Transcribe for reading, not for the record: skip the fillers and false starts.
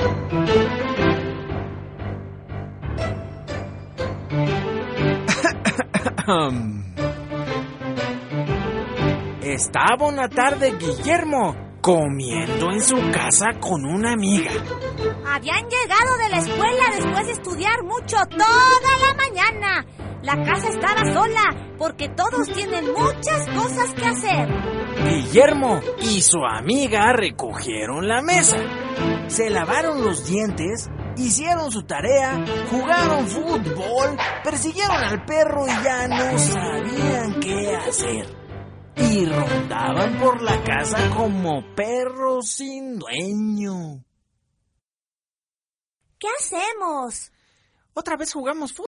Estaba una tarde Guillermo comiendo en su casa con una amiga. Habían llegado de la escuela después de estudiar mucho toda la mañana. La casa estaba sola porque todos tienen muchas cosas que hacer. Guillermo y su amiga recogieron la mesa, se lavaron los dientes, hicieron su tarea, jugaron fútbol, persiguieron al perro y ya no sabían qué hacer. Y rondaban por la casa como perros sin dueño. ¿Qué hacemos? Otra vez jugamos fútbol.